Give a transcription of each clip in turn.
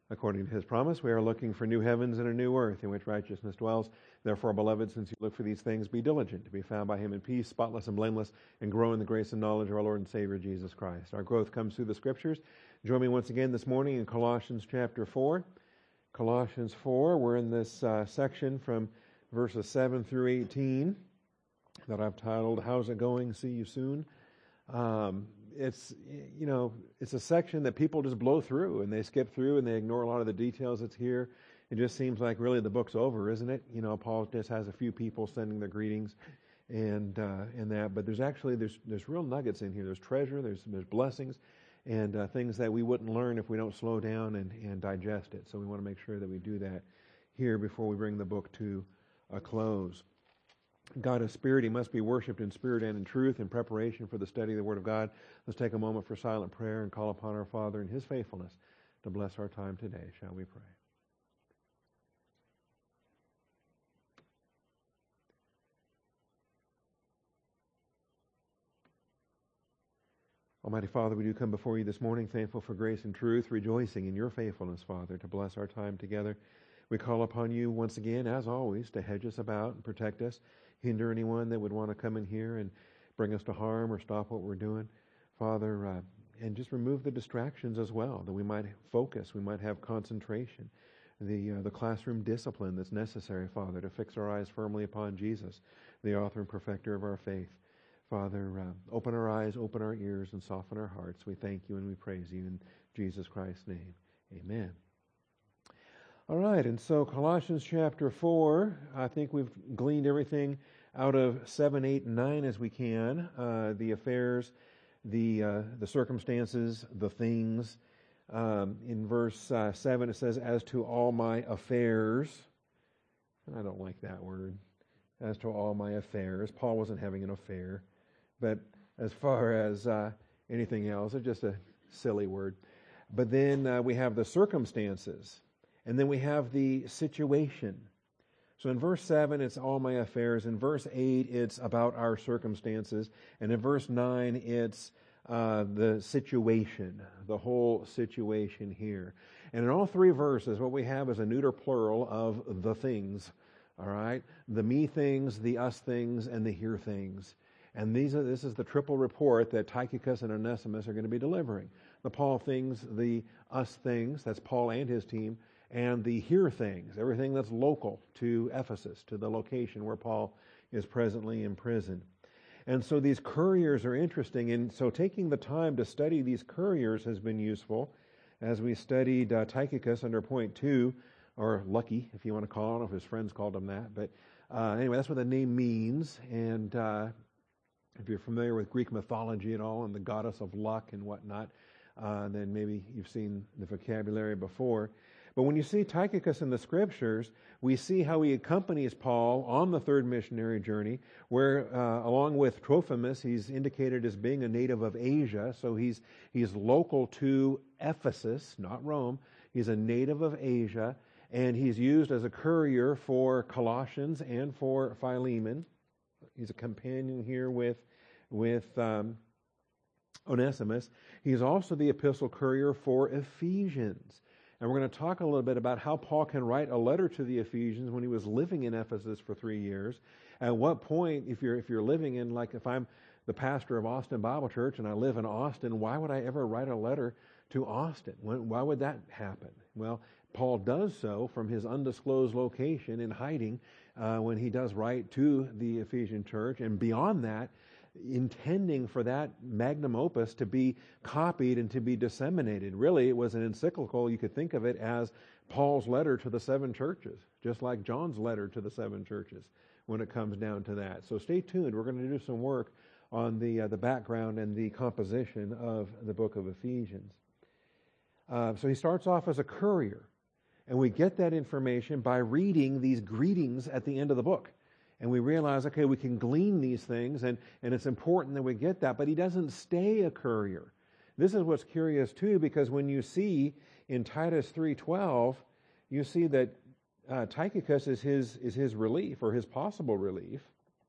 According to his promise, we are looking for new heavens and a new earth in which righteousness dwells. Therefore, beloved, since you look for these things, be diligent to be found by him in peace, spotless and blameless, and grow in the grace and knowledge of our Lord and Savior, Jesus Christ. Our growth comes through the Scriptures. Join me once again this morning in Colossians chapter 4. Colossians 4, we're in this section from verses 7 through 18 that I've titled, How's It Going? See You Soon. It's a section that people just blow through and they skip through and they ignore a lot of the details that's here. It just seems like really the book's over, isn't it? Paul just has a few people sending their greetings and that, but there's real nuggets in here. There's treasure, there's blessings, and things that we wouldn't learn if we don't slow down and digest it. So we want to make sure that we do that here before we bring the book to a close. God is spirit. He must be worshipped in spirit and in truth. In preparation for the study of the Word of God, let's take a moment for silent prayer and call upon our Father in His faithfulness to bless our time today. Shall we pray? Almighty Father, we do come before you this morning, thankful for grace and truth, rejoicing in your faithfulness, Father, to bless our time together. We call upon you once again, as always, to hedge us about and protect us, hinder anyone that would want to come in here and bring us to harm or stop what we're doing, Father, and just remove the distractions as well, that we might focus, we might have concentration, the classroom discipline that's necessary, Father, to fix our eyes firmly upon Jesus, the author and perfecter of our faith. Father, open our eyes, open our ears, and soften our hearts. We thank you and we praise you in Jesus Christ's name. Amen. All right, and so Colossians chapter 4, I think we've gleaned everything out of 7, 8, and 9 as we can. The affairs, the circumstances, the things. In verse 7 it says, as to all my affairs. I don't like that word. As to all my affairs. Paul wasn't having an affair. But as far as anything else, it's just a silly word. But then we have the circumstances. And then we have the situation. So in verse 7, it's all my affairs. In verse 8, it's about our circumstances. And in verse 9, it's the situation, the whole situation here. And in all three verses, what we have is a neuter plural of the things. All right? The me things, the us things, and the here things. And this is the triple report that Tychicus and Onesimus are going to be delivering. The Paul things, the us things, that's Paul and his team, and the here things, everything that's local to Ephesus, to the location where Paul is presently imprisoned. And so these couriers are interesting, and so taking the time to study these couriers has been useful. As we studied Tychicus under point 2, or Lucky, if you want to call him, I don't know if his friends called him that, but anyway, that's what the name means, and if you're familiar with Greek mythology at all and the goddess of luck and whatnot, then maybe you've seen the vocabulary before. But when you see Tychicus in the Scriptures, we see how he accompanies Paul on the third missionary journey, where along with Trophimus, he's indicated as being a native of Asia, so he's local to Ephesus, not Rome. He's a native of Asia, and he's used as a courier for Colossians and for Philemon. He's a companion here with Onesimus. He's also the epistle courier for Ephesians. And we're going to talk a little bit about how Paul can write a letter to the Ephesians when he was living in Ephesus for 3 years. At what point, if you're living in, like if I'm the pastor of Austin Bible Church and I live in Austin, why would I ever write a letter to Austin? Why would that happen? Well, Paul does so from his undisclosed location in hiding when he does write to the Ephesian church. And beyond that, intending for that magnum opus to be copied and to be disseminated. Really, it was an encyclical. You could think of it as Paul's letter to the 7 churches, just like John's letter to the 7 churches when it comes down to that. So stay tuned. We're going to do some work on the background and the composition of the book of Ephesians. So he starts off as a courier, and we get that information by reading these greetings at the end of the book. And we realize, okay, we can glean these things, and it's important that we get that, but he doesn't stay a courier. This is what's curious too, because when you see in Titus 3:12, you see that Tychicus is his relief, or his possible relief,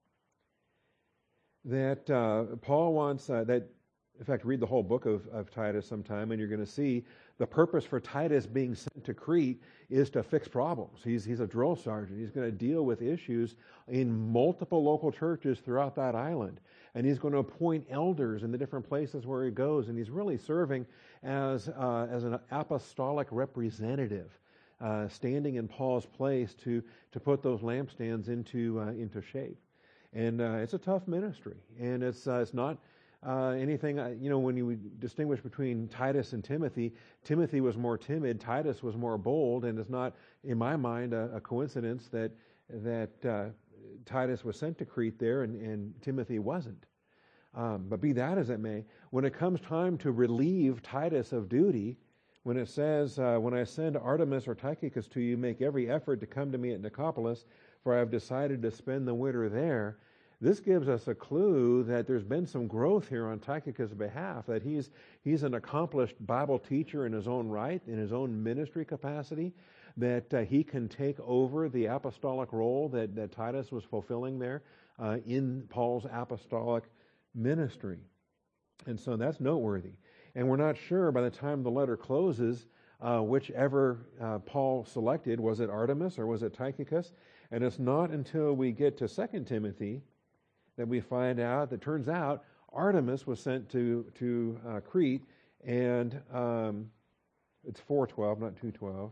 that Paul wants, that, in fact, read the whole book of Titus sometime, and you're going to see the purpose for Titus being sent to Crete is to fix problems. He's a drill sergeant. He's going to deal with issues in multiple local churches throughout that island. And he's going to appoint elders in the different places where he goes. And he's really serving as an apostolic representative, standing in Paul's place to put those lampstands into shape. And it's a tough ministry. And it's not anything, when you distinguish between Titus and Timothy, Timothy was more timid, Titus was more bold, and it's not, in my mind, a coincidence that Titus was sent to Crete there and Timothy wasn't. But be that as it may, when it comes time to relieve Titus of duty, when it says, when I send Artemas or Tychicus to you, make every effort to come to me at Nicopolis, for I have decided to spend the winter there. This gives us a clue that there's been some growth here on Tychicus' behalf, that he's an accomplished Bible teacher in his own right, in his own ministry capacity, that he can take over the apostolic role that Titus was fulfilling there in Paul's apostolic ministry. And so that's noteworthy. And we're not sure by the time the letter closes whichever Paul selected. Was it Artemas or was it Tychicus? And it's not until we get to 2 Timothy that we find out that turns out Artemas was sent to Crete, and it's 4:12, not 2:12.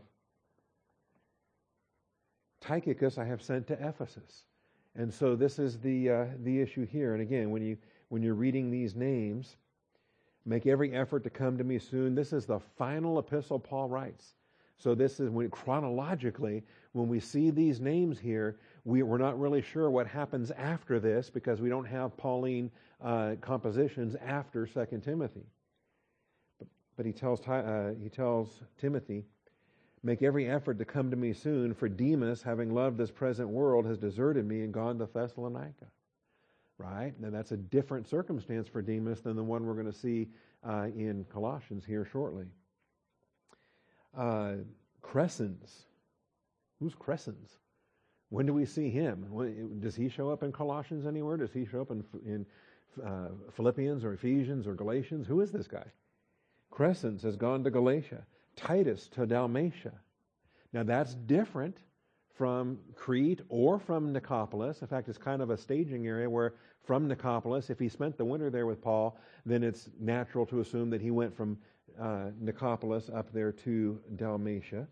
Tychicus I have sent to Ephesus. And so this is the issue here. And again, when you're reading these names, make every effort to come to me soon. This is the final epistle Paul writes. So this is chronologically, when we see these names here, we're not really sure what happens after this because we don't have Pauline compositions after 2 Timothy. But he tells Timothy, make every effort to come to me soon, for Demas, having loved this present world, has deserted me and gone to Thessalonica. Right? And that's a different circumstance for Demas than the one we're going to see in Colossians here shortly. Crescens. Who's Crescens? When do we see him? Does he show up in Colossians anywhere? Does he show up in Philippians or Ephesians or Galatians? Who is this guy? Crescens has gone to Galatia. Titus to Dalmatia. Now that's different from Crete or from Nicopolis. In fact, it's kind of a staging area where from Nicopolis, if he spent the winter there with Paul, then it's natural to assume that he went from Nicopolis up there to Dalmatia.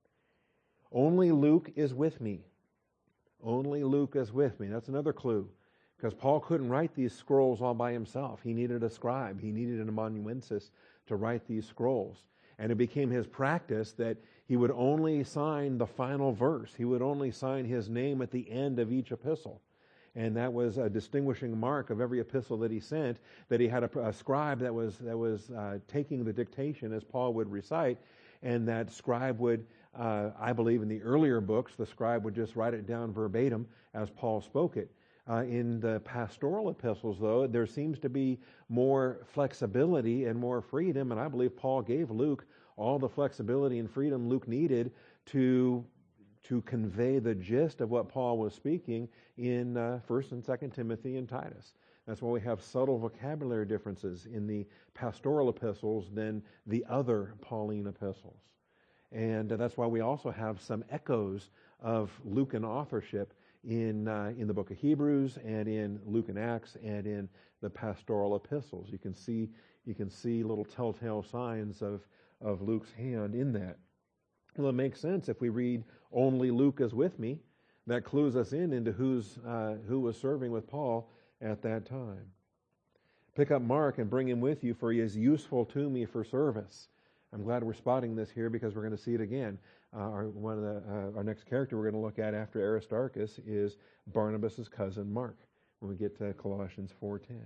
Only Luke is with me. Only Luke is with me. That's another clue. Because Paul couldn't write these scrolls all by himself. He needed a scribe. He needed an amanuensis to write these scrolls. And it became his practice that he would only sign the final verse. He would only sign his name at the end of each epistle. And that was a distinguishing mark of every epistle that he sent, that he had a scribe that was taking the dictation as Paul would recite, and that scribe would, I believe in the earlier books, the scribe would just write it down verbatim as Paul spoke it. In the pastoral epistles, though, there seems to be more flexibility and more freedom, and I believe Paul gave Luke all the flexibility and freedom Luke needed to convey the gist of what Paul was speaking in 1 and 2 Timothy and Titus. That's why we have subtle vocabulary differences in the pastoral epistles than the other Pauline epistles. And that's why we also have some echoes of Lucan authorship in the book of Hebrews and in Luke and Acts and in the pastoral epistles. You can see little telltale signs of Luke's hand in that. Well, it makes sense if we read only Luke is with me. That clues us into who was serving with Paul at that time. Pick up Mark and bring him with you, for he is useful to me for service. I'm glad we're spotting this here because we're going to see it again. Our next character we're going to look at after Aristarchus is Barnabas' cousin Mark when we get to Colossians 4:10.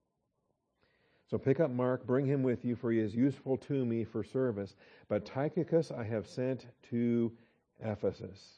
So pick up Mark, bring him with you, for he is useful to me for service. But Tychicus I have sent to Ephesus.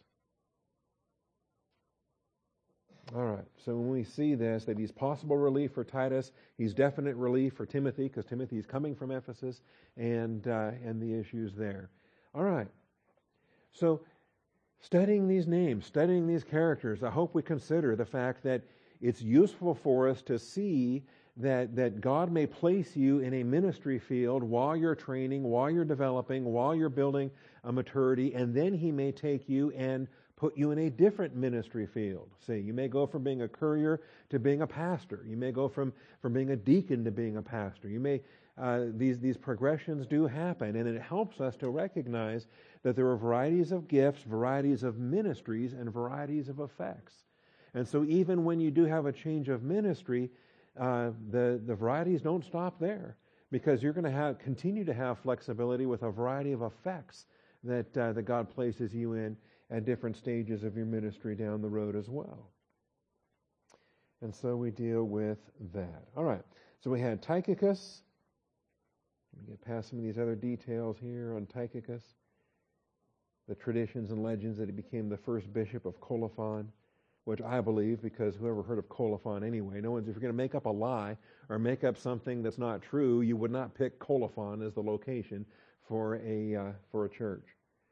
All right, so when we see this, that he's possible relief for Titus, he's definite relief for Timothy, because Timothy is coming from Ephesus, and the issues there. All right, so studying these names, studying these characters, I hope we consider the fact that it's useful for us to see that God may place you in a ministry field while you're training, while you're developing, while you're building a maturity, and then He may take you and put you in a different ministry field. See, you may go from being a courier to being a pastor. You may go from being a deacon to being a pastor. You may these progressions do happen, and it helps us to recognize that there are varieties of gifts, varieties of ministries, and varieties of effects. And so even when you do have a change of ministry, the varieties don't stop there, because you're going to continue to have flexibility with a variety of effects that God places you in at different stages of your ministry down the road as well. And so we deal with that. All right. So we had Tychicus. Let me get past some of these other details here on Tychicus. The traditions and legends that he became the first bishop of Colophon, which I believe, because whoever heard of Colophon anyway, if you're going to make up a lie or make up something that's not true, you would not pick Colophon as the location for a church.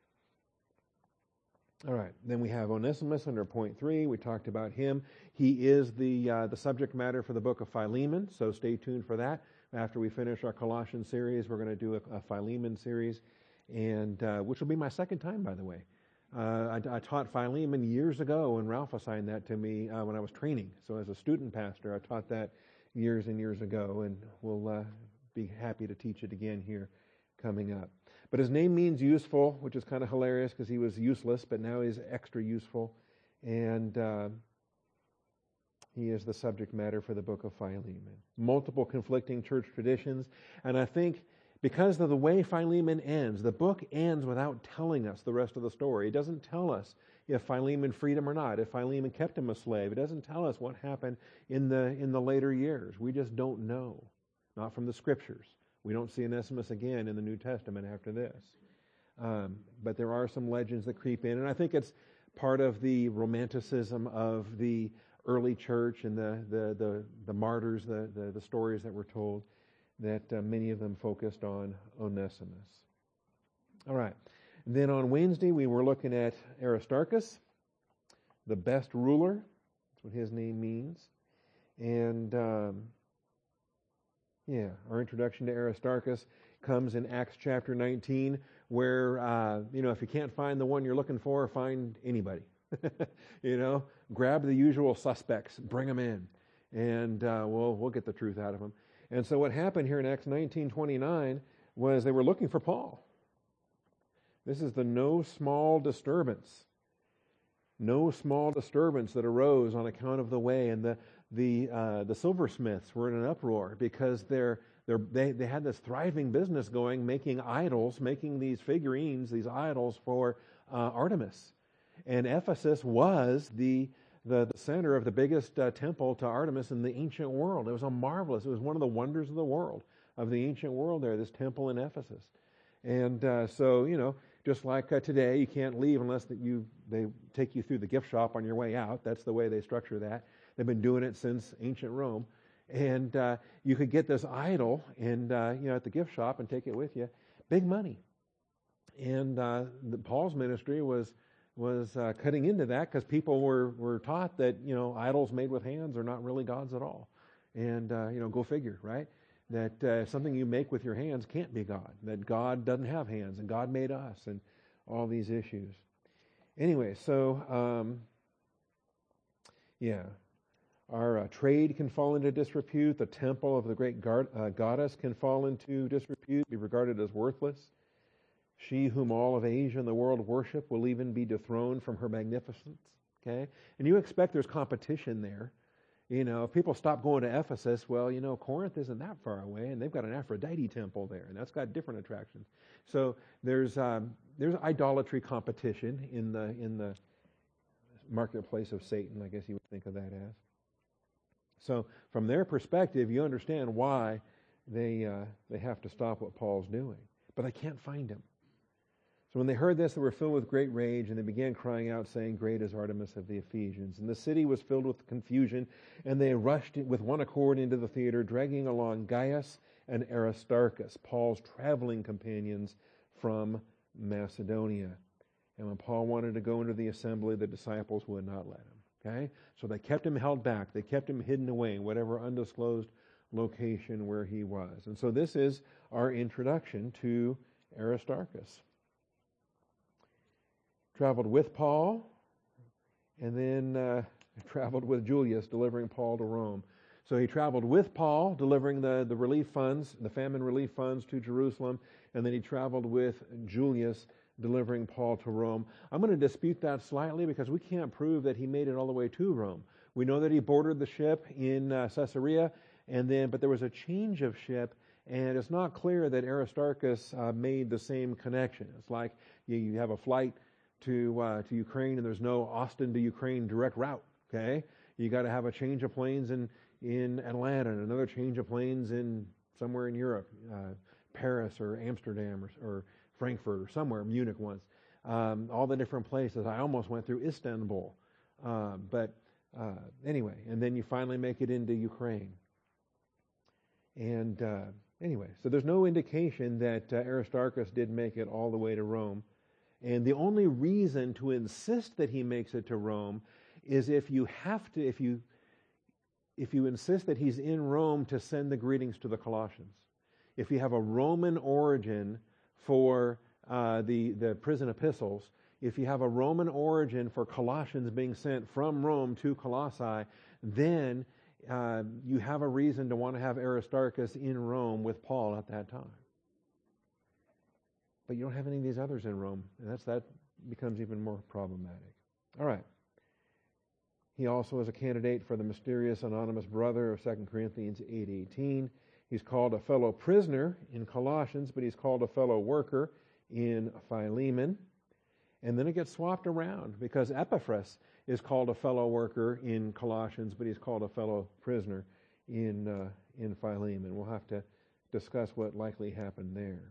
All right, then we have Onesimus under point 3. We talked about him. He is the subject matter for the book of Philemon, so stay tuned for that. After we finish our Colossians series, we're going to do a Philemon series, and which will be my second time, by the way. I taught Philemon years ago, and Ralph assigned that to me when I was training. So as a student pastor, I taught that years and years ago, and we'll be happy to teach it again here coming up. But his name means useful, which is kind of hilarious because he was useless, but now he's extra useful. And he is the subject matter for the book of Philemon. Multiple conflicting church traditions. And I think because of the way Philemon ends, the book ends without telling us the rest of the story. It doesn't tell us if Philemon freed him or not, if Philemon kept him a slave. It doesn't tell us what happened in the later years. We just don't know, not from the Scriptures. We don't see Onesimus again in the New Testament after this. But there are some legends that creep in, and I think it's part of the romanticism of the early church and the martyrs, the stories that were told, that many of them focused on Onesimus. All right. And then on Wednesday, we were looking at Aristarchus, the best ruler. That's what his name means. And our introduction to Aristarchus comes in Acts chapter 19, where, if you can't find the one you're looking for, find anybody. Grab the usual suspects, bring them in, and we'll get the truth out of them. And so what happened here in Acts 19:29 was they were looking for Paul. This is the no small disturbance that arose on account of the way, and the silversmiths were in an uproar because they had this thriving business going, making idols, making these figurines, these idols for Artemis. And Ephesus was the center of the biggest temple to Artemis in the ancient world. It was it was one of the wonders of the world, of the ancient world there, this temple in Ephesus. And so, just like today, you can't leave unless they take you through the gift shop on your way out. That's the way they structure that. They've been doing it since ancient Rome. And you could get this idol and at the gift shop and take it with you. Big money. And Paul's ministry was cutting into that because people were taught that idols made with hands are not really gods at all. And go figure, right? That something you make with your hands can't be God. That God doesn't have hands, and God made us, and all these issues. Anyway, so our trade can fall into disrepute. The temple of the great goddess can fall into disrepute, be regarded as worthless. She whom all of Asia and the world worship will even be dethroned from her magnificence. Okay? And you expect there's competition there. If people stop going to Ephesus, well, Corinth isn't that far away, and they've got an Aphrodite temple there, and that's got different attractions. So there's idolatry competition in the marketplace of Satan, I guess you would think of that as. So from their perspective, you understand why they have to stop what Paul's doing, but they can't find him. So when they heard this, they were filled with great rage, and they began crying out, saying, "Great is Artemis of the Ephesians." And the city was filled with confusion, and they rushed with one accord into the theater, dragging along Gaius and Aristarchus, Paul's traveling companions from Macedonia. And when Paul wanted to go into the assembly, the disciples would not let him. Okay? So they kept him held back. They kept him hidden away in whatever undisclosed location where he was. And so this is our introduction to Aristarchus. Traveled with Paul, and then traveled with Julius, delivering Paul to Rome. So he traveled with Paul, delivering the relief funds, the famine relief funds to Jerusalem, and then he traveled with Julius, delivering Paul to Rome. I'm going to dispute that slightly because we can't prove that he made it all the way to Rome. We know that he boarded the ship in Caesarea, but there was a change of ship, and it's not clear that Aristarchus made the same connection. It's like you have a flight to Ukraine, and there's no Austin to Ukraine direct route. Okay, you got to have a change of planes in Atlanta, and another change of planes in somewhere in Europe, Paris or Amsterdam or Frankfurt or somewhere, Munich once. All the different places. I almost went through Istanbul, anyway, and then you finally make it into Ukraine. And anyway, so there's no indication that Aristarchus did make it all the way to Rome. And the only reason to insist that he makes it to Rome is if you insist that he's in Rome to send the greetings to the Colossians. If you have a Roman origin for the prison epistles, if you have a Roman origin for Colossians being sent from Rome to Colossae, then you have a reason to want to have Aristarchus in Rome with Paul at that time. But you don't have any of these others in Rome, and that becomes even more problematic. All right. He also is a candidate for the mysterious anonymous brother of 2 Corinthians 8:18. He's called a fellow prisoner in Colossians, but he's called a fellow worker in Philemon. And then it gets swapped around because Epaphras is called a fellow worker in Colossians, but he's called a fellow prisoner in Philemon. We'll have to discuss what likely happened there.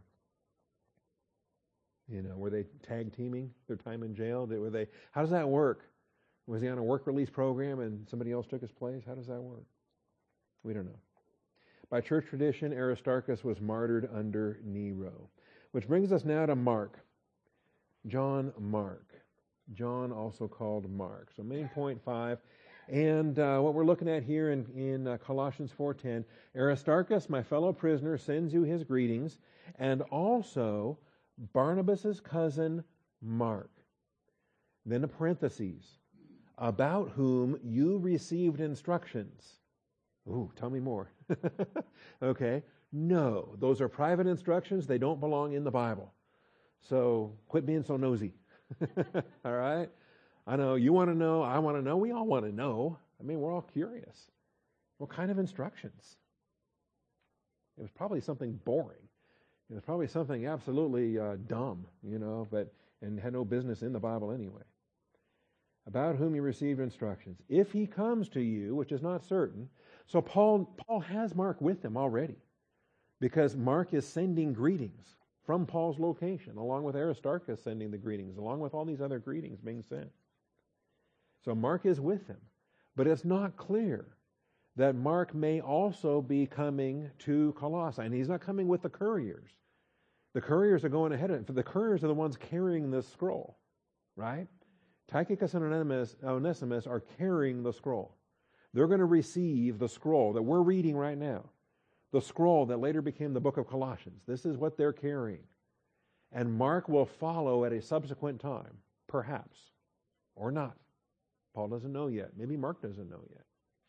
Were they tag teaming their time in jail? How does that work? Was he on a work release program and somebody else took his place? How does that work? We don't know. By church tradition, Aristarchus was martyred under Nero. Which brings us now to Mark. John Mark. John, also called Mark. So main point 5. And what we're looking at here in Colossians 4:10, Aristarchus, my fellow prisoner, sends you his greetings, and also Barnabas' cousin Mark. Then a parentheses, about whom you received instructions. Ooh, tell me more. Okay. No, those are private instructions. They don't belong in the Bible. So quit being so nosy. All right? I know you want to know. I want to know. We all want to know. I mean, we're all curious. What kind of instructions? It was probably something boring. It was probably something absolutely dumb, and had no business in the Bible anyway. About whom you received instructions. If he comes to you, which is not certain. So Paul has Mark with him already, because Mark is sending greetings from Paul's location, along with Aristarchus sending the greetings, along with all these other greetings being sent. So Mark is with him. But it's not clear that Mark may also be coming to Colossae. And he's not coming with the couriers. The couriers are going ahead of him. For the couriers are the ones carrying this scroll, right? Tychicus and Onesimus are carrying the scroll. They're going to receive the scroll that we're reading right now. The scroll that later became the book of Colossians. This is what they're carrying. And Mark will follow at a subsequent time, perhaps, or not. Paul doesn't know yet. Maybe Mark doesn't know yet.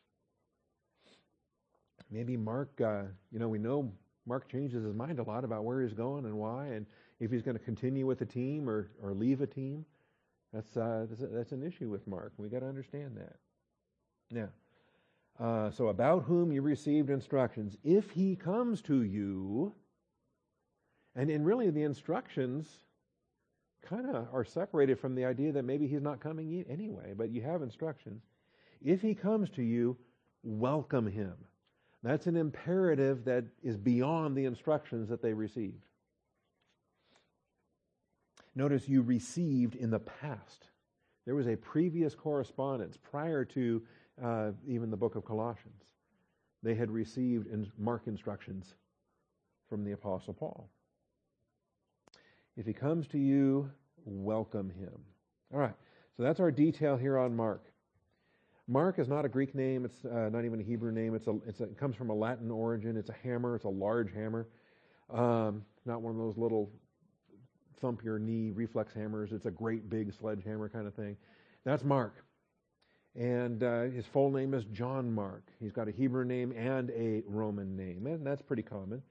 Maybe Mark, we know Mark changes his mind a lot about where he's going and why, and if he's going to continue with the team or leave a team. That's an issue with Mark. We got to understand that. Now, so about whom you received instructions, if he comes to you, and really the instructions kind of are separated from the idea that maybe he's not coming anyway, but you have instructions. If he comes to you, welcome him. That's an imperative that is beyond the instructions that they received. Notice you received in the past. There was a previous correspondence prior to even the book of Colossians. They had received Mark instructions from the Apostle Paul. If he comes to you, welcome him. All right, so that's our detail here on Mark. Mark is not a Greek name. It's not even a Hebrew name. It comes from a Latin origin. It's a hammer. It's a large hammer. Not one of those little thump your knee reflex hammers. It's a great big sledgehammer kind of thing. That's Mark. And his full name is John Mark. He's got a Hebrew name and a Roman name, and that's pretty common.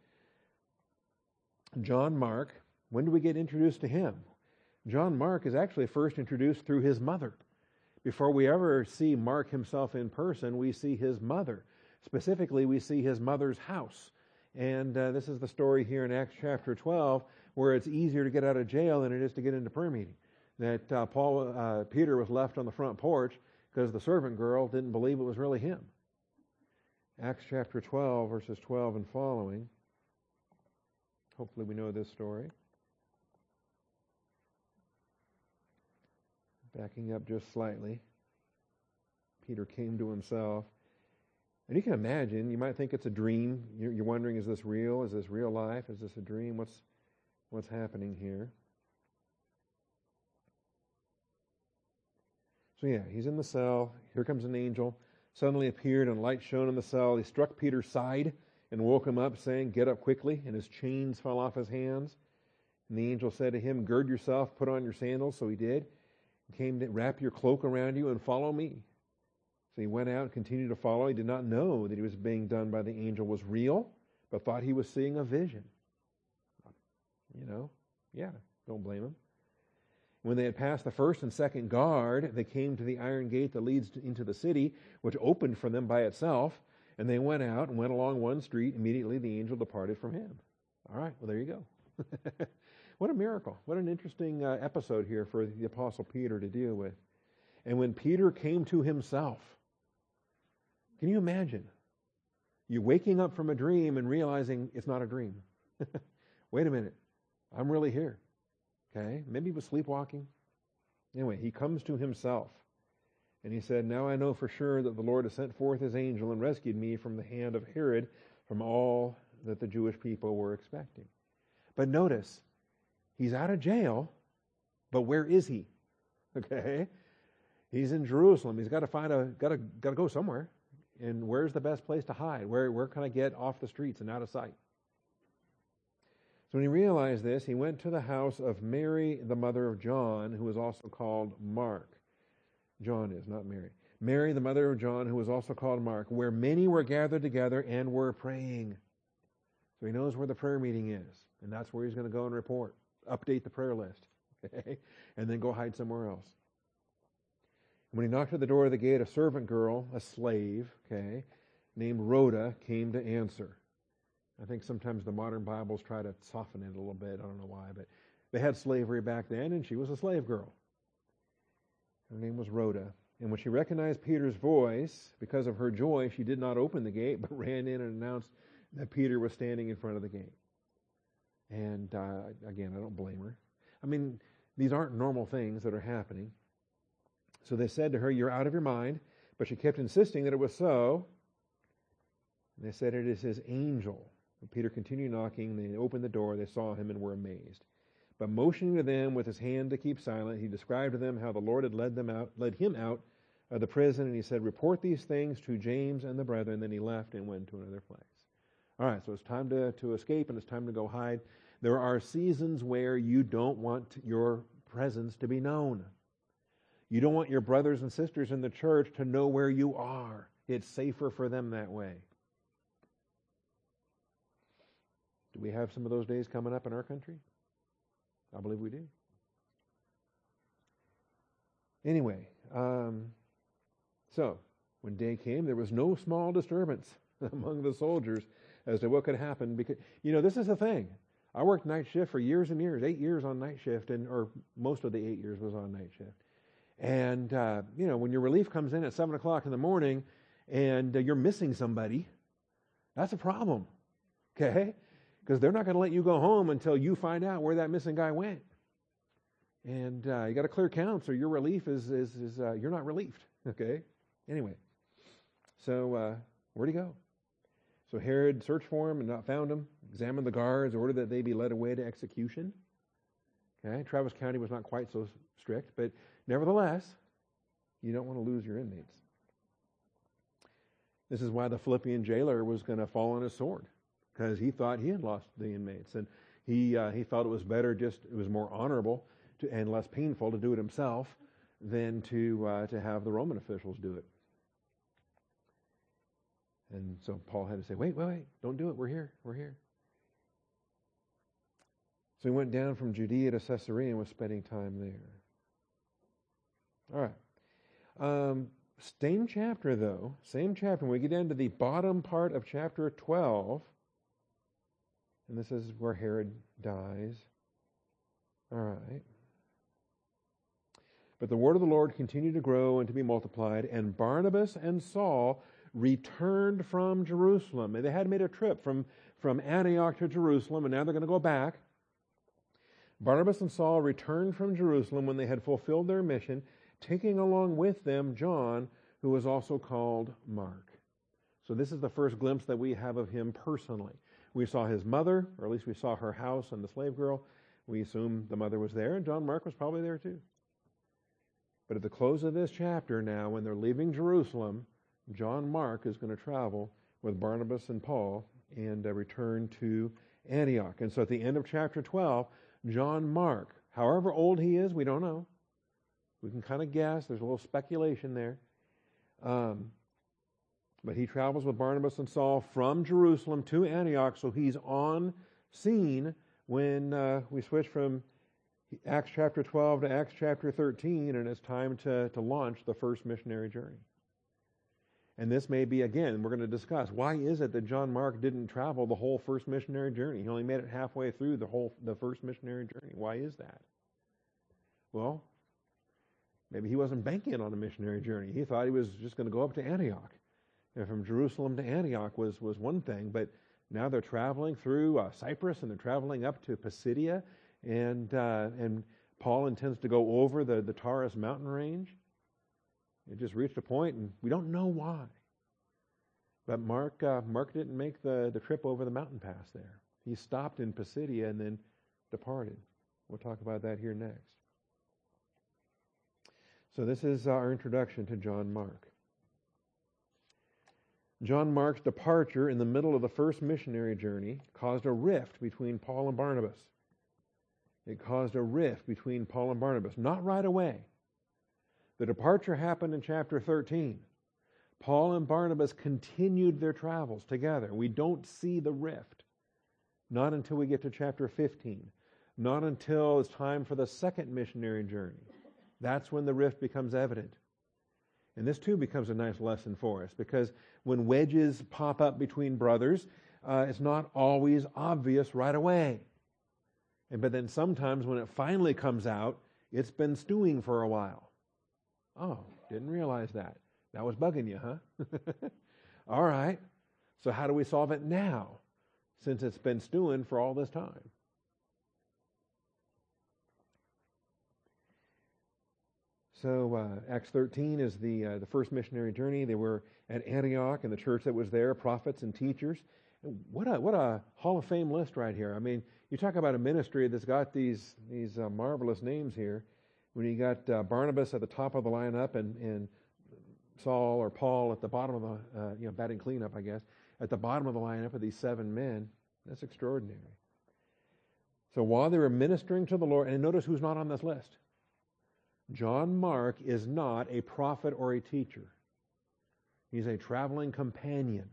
John Mark, when do we get introduced to him? John Mark is actually first introduced through his mother. Before we ever see Mark himself in person, we see his mother. Specifically, we see his mother's house. And this is the story here in Acts chapter 12, where it's easier to get out of jail than it is to get into prayer meeting. That Peter was left on the front porch because the servant girl didn't believe it was really him. Acts chapter 12, verses 12 and following. Hopefully we know this story. Backing up just slightly. Peter came to himself. And you can imagine, you might think it's a dream. You're wondering, is this real? Is this real life? Is this a dream? What's happening here? So yeah, he's in the cell. Here comes an angel. Suddenly appeared and light shone in the cell. He struck Peter's side and woke him up, saying, "Get up quickly." And his chains fell off his hands. And the angel said to him, "Gird yourself, put on your sandals." So he did. He came to wrap your cloak around you and follow me. So he went out and continued to follow. He did not know that he was being done by the angel was real, but thought he was seeing a vision. Yeah, don't blame him. When they had passed the first and second guard, they came to the iron gate that leads into the city, which opened for them by itself. And they went out and went along one street. Immediately the angel departed from him. All right, well, there you go. What a miracle. What an interesting episode here for the Apostle Peter to deal with. And when Peter came to himself, can you imagine? You waking up from a dream and realizing it's not a dream. Wait a minute. I'm really here. Okay? Maybe he was sleepwalking. Anyway, he comes to himself. And he said, "Now I know for sure that the Lord has sent forth his angel and rescued me from the hand of Herod, from all that the Jewish people were expecting." But notice, he's out of jail, but where is he? Okay? He's in Jerusalem. He's got to go somewhere. And where's the best place to hide? Where can I get off the streets and out of sight? So when he realized this, he went to the house of Mary, the mother of John, who was also called Mark. John is, not Mary. Mary, the mother of John, who was also called Mark, where many were gathered together and were praying. So he knows where the prayer meeting is, and that's where he's going to go and report, update the prayer list, okay, and then go hide somewhere else. When he knocked at the door of the gate, a servant girl, a slave, okay, named Rhoda, came to answer. I think sometimes the modern Bibles try to soften it a little bit. I don't know why, but they had slavery back then, and she was a slave girl. Her name was Rhoda. And when she recognized Peter's voice, because of her joy, she did not open the gate, but ran in and announced that Peter was standing in front of the gate. And again, I don't blame her. I mean, these aren't normal things that are happening. So they said to her, "You're out of your mind." But she kept insisting that it was so. And they said, "It is his angel." And Peter continued knocking. They opened the door. They saw him and were amazed. But motioning to them with his hand to keep silent, he described to them how the Lord had led him out of the prison. And he said, "Report these things to James and the brethren." Then he left and went to another place. All right, so it's time to escape, and it's time to go hide. There are seasons where you don't want your presence to be known. You don't want your brothers and sisters in the church to know where you are. It's safer for them that way. Do we have some of those days coming up in our country? I believe we do. Anyway, so when day came, there was no small disturbance among the soldiers as to what could happen. Because, this is the thing. I worked night shift for years and years, 8 years on night shift, or most of the 8 years was on night shift. And, when your relief comes in at 7 o'clock in the morning and you're missing somebody, that's a problem, okay? Because they're not going to let you go home until you find out where that missing guy went. And you got to clear counts or your relief is you're not relieved, okay? Anyway, so where'd he go? So Herod searched for him and not found him, examined the guards, ordered that they be led away to execution. Okay, Travis County was not quite so strict, but nevertheless, you don't want to lose your inmates. This is why the Philippian jailer was going to fall on his sword, because he thought he had lost the inmates, and he felt it was better, it was more honorable and less painful to do it himself than to have the Roman officials do it. And so Paul had to say, wait, don't do it. We're here. So he went down from Judea to Caesarea and was spending time there. All right. Same chapter, though. Same chapter. When we get down to the bottom part of chapter 12, and this is where Herod dies. All right. But the word of the Lord continued to grow and to be multiplied, and Barnabas and Saul returned from Jerusalem. And they had made a trip from Antioch to Jerusalem, and now they're going to go back. Barnabas and Saul returned from Jerusalem when they had fulfilled their mission, taking along with them John, who was also called Mark. So this is the first glimpse that we have of him personally. We saw his mother, or at least we saw her house and the slave girl. We assume the mother was there, and John Mark was probably there too. But at the close of this chapter now, when they're leaving Jerusalem, John Mark is going to travel with Barnabas and Paul and return to Antioch. And so at the end of chapter 12, John Mark, however old he is, we don't know. We can kind of guess. There's a little speculation there. But he travels with Barnabas and Saul from Jerusalem to Antioch, so he's on scene when we switch from Acts chapter 12 to Acts chapter 13, and it's time to launch the first missionary journey. And this may be, again, we're going to discuss, why is it that John Mark didn't travel the whole first missionary journey? He only made it halfway through the first missionary journey. Why is that? Well, maybe he wasn't banking on a missionary journey. He thought he was just going to go up to Antioch. And from Jerusalem to Antioch was one thing, but now they're traveling through Cyprus, and they're traveling up to Pisidia, and Paul intends to go over the Taurus mountain range. It just reached a point, and we don't know why. But Mark didn't make the trip over the mountain pass there. He stopped in Pisidia and then departed. We'll talk about that here next. So this is our introduction to John Mark. John Mark's departure in the middle of the first missionary journey caused a rift between Paul and Barnabas. It caused a rift between Paul and Barnabas. Not right away. The departure happened in chapter 13. Paul and Barnabas continued their travels together. We don't see the rift. Not until we get to chapter 15. Not until it's time for the second missionary journey. That's when the rift becomes evident. And this too becomes a nice lesson for us, because when wedges pop up between brothers, it's not always obvious right away. But then sometimes when it finally comes out, it's been stewing for a while. Oh, didn't realize that. That was bugging you, huh? All right. So how do we solve it now, since it's been stewing for all this time? So Acts 13 is the first missionary journey. They were at Antioch, and the church that was there, prophets and teachers. What a Hall of Fame list right here. I mean, you talk about a ministry that's got these marvelous names here. When you got Barnabas at the top of the lineup, and Saul or Paul at the bottom of the batting cleanup, I guess, at the bottom of the lineup of these 7 men, that's extraordinary. So while they were ministering to the Lord, and notice who's not on this list. John Mark is not a prophet or a teacher. He's a traveling companion.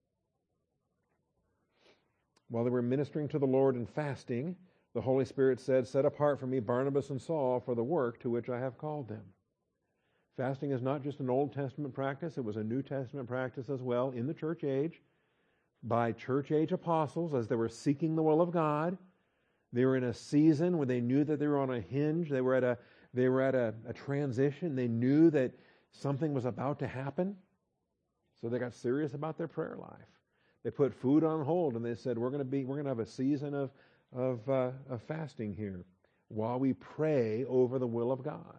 While they were ministering to the Lord and fasting, the Holy Spirit said, "Set apart for me Barnabas and Saul for the work to which I have called them." Fasting is not just an Old Testament practice, it was a New Testament practice as well in the church age by church age apostles as they were seeking the will of God. They were in a season where they knew that they were on a hinge. They were at a transition. They knew that something was about to happen. So they got serious about their prayer life. They put food on hold, and they said, we're going to have a season of fasting here while we pray over the will of God.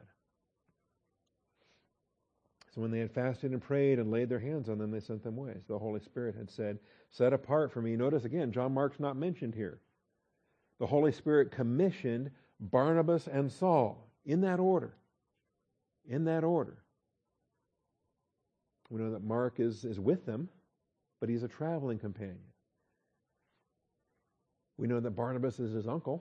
So when they had fasted and prayed and laid their hands on them, they sent them away. So the Holy Spirit had said, "Set apart for me." Notice again, John Mark's not mentioned here. The Holy Spirit commissioned Barnabas and Saul in that order. In that order. We know that Mark is with them but he's a traveling companion. We know that Barnabas is his uncle.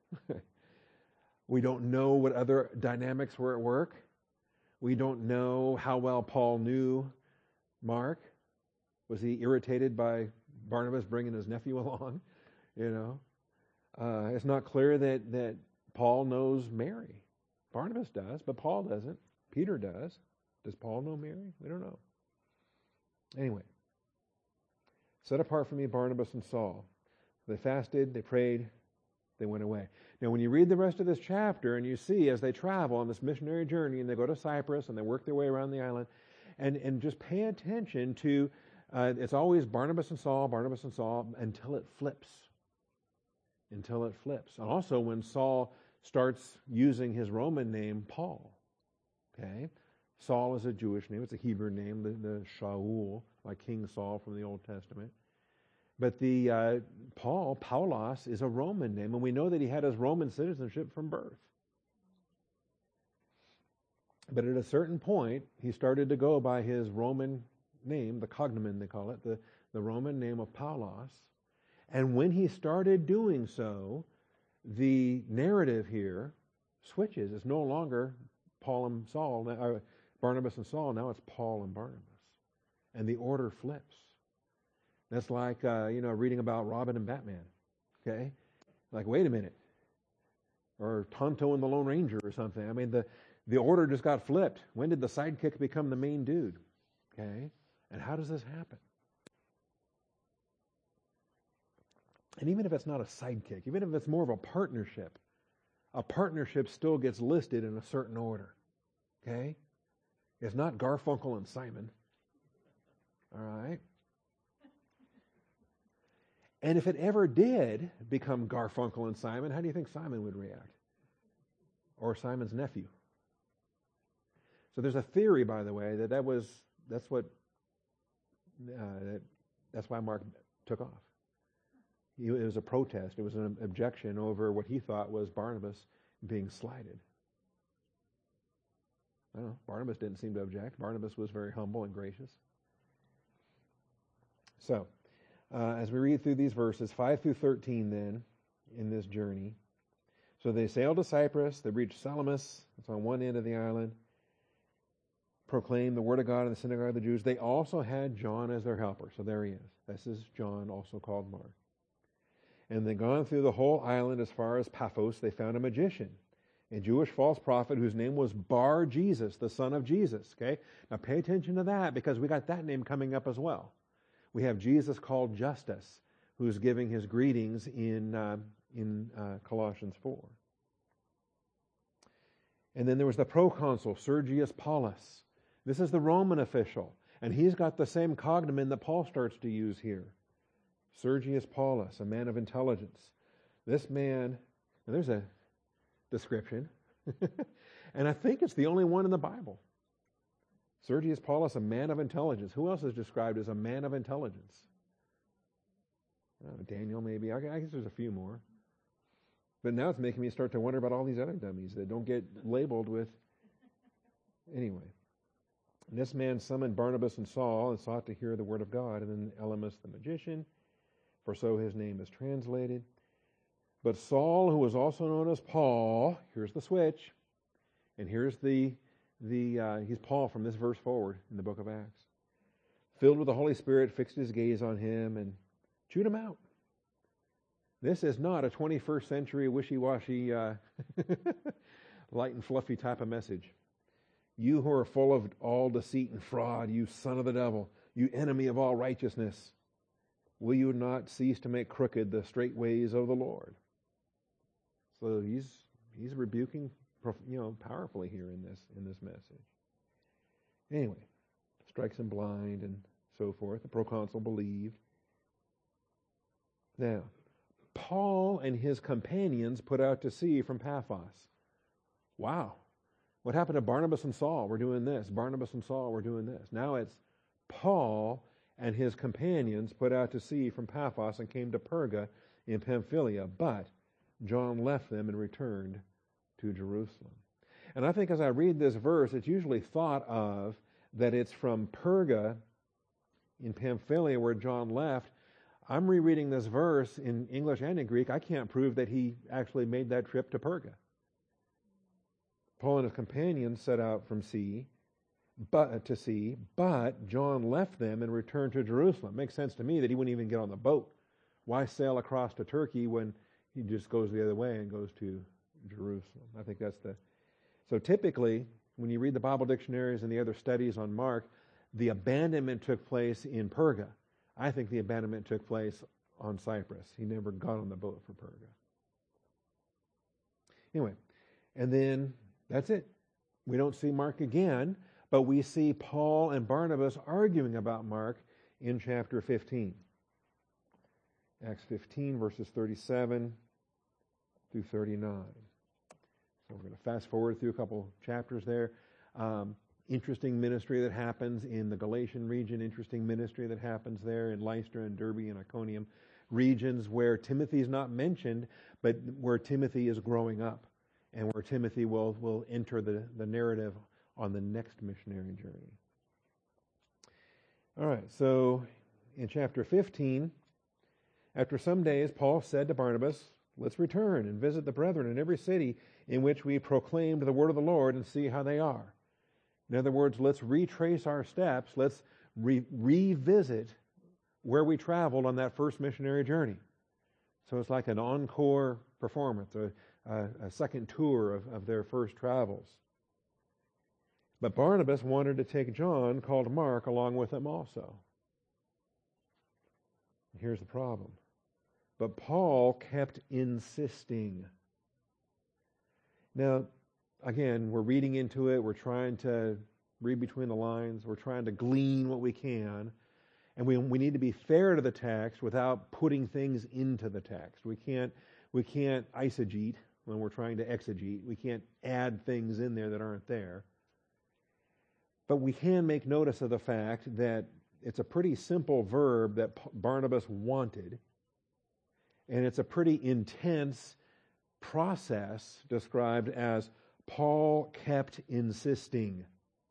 We don't know what other dynamics were at work. We don't know how well Paul knew Mark. Was he irritated by Barnabas bringing his nephew along? It's not clear that Paul knows Mary. Barnabas does, but Paul doesn't. Peter does. Does Paul know Mary? We don't know. Anyway, set apart for me Barnabas and Saul. They fasted, they prayed, they went away. Now, when you read the rest of this chapter and you see as they travel on this missionary journey and they go to Cyprus and they work their way around the island, and just pay attention to, it's always Barnabas and Saul, until it flips. Until it flips. And also when Saul starts using his Roman name, Paul. Okay? Saul is a Jewish name. It's a Hebrew name, the Shaul, like King Saul from the Old Testament. But the Paulos, is a Roman name, and we know that he had his Roman citizenship from birth. But at a certain point, he started to go by his Roman name, the cognomen they call it, the Roman name of Paulos. And when he started doing so, the narrative here switches. It's no longer Paul and Saul, Barnabas and Saul. Now it's Paul and Barnabas, and the order flips. That's like reading about Robin and Batman. Okay, like wait a minute, or Tonto and the Lone Ranger or something. I mean the order just got flipped. When did the sidekick become the main dude? Okay, and how does this happen? And even if it's not a sidekick, even if it's more of a partnership still gets listed in a certain order. Okay? It's not Garfunkel and Simon. All right? And if it ever did become Garfunkel and Simon, how do you think Simon would react? Or Simon's nephew? So there's a theory, by the way, that's why Mark took off. It was a protest. It was an objection over what he thought was Barnabas being slighted. I don't know. Barnabas didn't seem to object. Barnabas was very humble and gracious. So, as we read through these verses, 5 through 13 then, in this journey. So they sailed to Cyprus. They reached Salamis. It's on one end of the island. Proclaimed the word of God in the synagogue of the Jews. They also had John as their helper. So there he is. This is John, also called Mark. And they gone through the whole island as far as Paphos. They found a magician, a Jewish false prophet whose name was Bar Jesus, the son of Jesus. Okay, now pay attention to that because we got that name coming up as well. We have Jesus called Justus, who's giving his greetings in Colossians 4. And then there was the proconsul Sergius Paulus. This is the Roman official, and he's got the same cognomen that Paul starts to use here. Sergius Paulus, a man of intelligence. This man, and there's a description, and I think it's the only one in the Bible. Sergius Paulus, a man of intelligence. Who else is described as a man of intelligence? Daniel, maybe. I guess there's a few more. But now it's making me start to wonder about all these other dummies that don't get labeled with. Anyway, and this man summoned Barnabas and Saul and sought to hear the word of God, and then Elymas the magician, for so his name is translated. But Saul, who was also known as Paul, here's the switch, and here's he's Paul from this verse forward in the book of Acts. Filled with the Holy Spirit, fixed his gaze on him and chewed him out. This is not a 21st century wishy-washy, light and fluffy type of message. You who are full of all deceit and fraud, you son of the devil, you enemy of all righteousness, will you not cease to make crooked the straight ways of the Lord? So he's rebuking, powerfully here in this message. Anyway, strikes him blind and so forth. The proconsul believed. Now, Paul and his companions put out to sea from Paphos. Wow. What happened to Barnabas and Saul? We're doing this. Barnabas and Saul, we're doing this. Now it's Paul and his companions put out to sea from Paphos and came to Perga in Pamphylia, but John left them and returned to Jerusalem. And I think as I read this verse, it's usually thought of that it's from Perga in Pamphylia where John left, I'm rereading this verse in English and in Greek. I can't prove that he actually made that trip to Perga. Paul and his companions set out from sea, but John left them and returned to Jerusalem. Makes sense to me that he wouldn't even get on the boat. Why sail across to Turkey when he just goes the other way and goes to Jerusalem? I think that's So typically, when you read the Bible dictionaries and the other studies on Mark, the abandonment took place in Perga. I think the abandonment took place on Cyprus. He never got on the boat for Perga. Anyway, and then that's it. We don't see Mark again, but we see Paul and Barnabas arguing about Mark in chapter 15. Acts 15, verses 37 through 39. So we're going to fast forward through a couple chapters there. Interesting ministry that happens in the Galatian region, interesting ministry that happens there in Lystra and Derbe and Iconium, regions where Timothy is not mentioned, but where Timothy is growing up and where Timothy will enter the narrative on the next missionary journey. All right, so in chapter 15, after some days, Paul said to Barnabas, let's return and visit the brethren in every city in which we proclaimed the word of the Lord and see how they are. In other words, let's retrace our steps. Let's revisit where we traveled on that first missionary journey. So it's like an encore performance, a second tour of their first travels. But Barnabas wanted to take John, called Mark, along with him also. Here's the problem. But Paul kept insisting. Now, again, we're reading into it. We're trying to read between the lines. We're trying to glean what we can. And we need to be fair to the text without putting things into the text. We can't eisegete when we're trying to exegete. We can't add things in there that aren't there. But we can make notice of the fact that it's a pretty simple verb that Barnabas wanted. And it's a pretty intense process described as Paul kept insisting.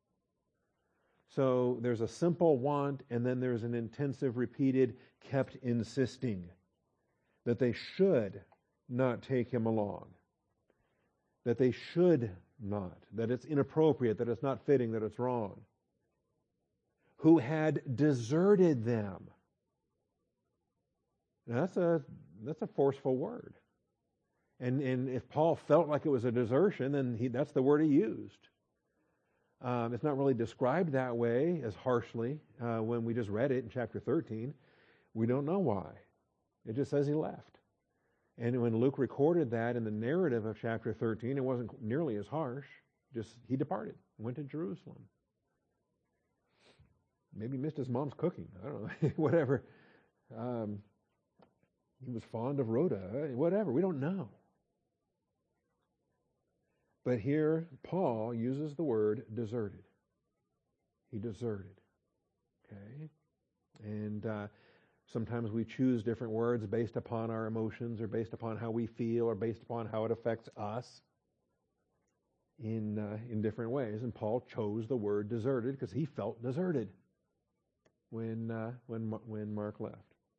So there's a simple want, and then there's an intensive, repeated, kept insisting that they should not take him along, that they should not, that it's inappropriate, that it's not fitting, that it's wrong, who had deserted them. Now that's a forceful word. And if Paul felt like it was a desertion, then that's the word he used. It's not really described that way as harshly when we just read it in chapter 13. We don't know why. It just says he left. And when Luke recorded that in the narrative of chapter 13, it wasn't nearly as harsh. Just he departed, went to Jerusalem. Maybe missed his mom's cooking. I don't know. Whatever. He was fond of Rhoda. Whatever. We don't know. But here, Paul uses the word deserted. He deserted. Okay? And sometimes we choose different words based upon our emotions or based upon how we feel or based upon how it affects us in different ways. And Paul chose the word deserted because he felt deserted when Mark left.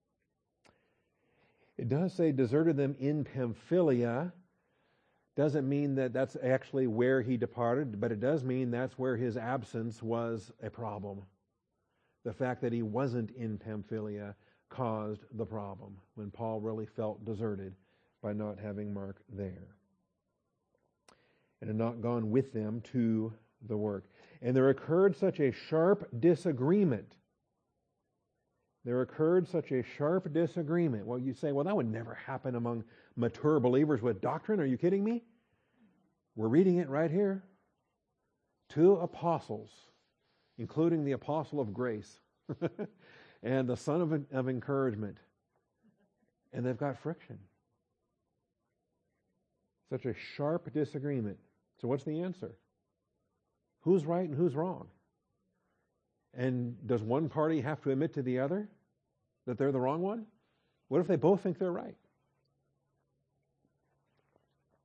It does say deserted them in Pamphylia. Doesn't mean that that's actually where he departed, but it does mean that's where his absence was a problem. The fact that he wasn't in Pamphylia caused the problem when Paul really felt deserted by not having Mark there and had not gone with them to the work. And there occurred such a sharp disagreement. Well, you say, well, that would never happen among mature believers with doctrine. Are you kidding me? We're reading it right here. 2 apostles, including the apostle of grace and the son of encouragement. And they've got friction. Such a sharp disagreement. So what's the answer? Who's right and who's wrong? And does one party have to admit to the other that they're the wrong one? What if they both think they're right?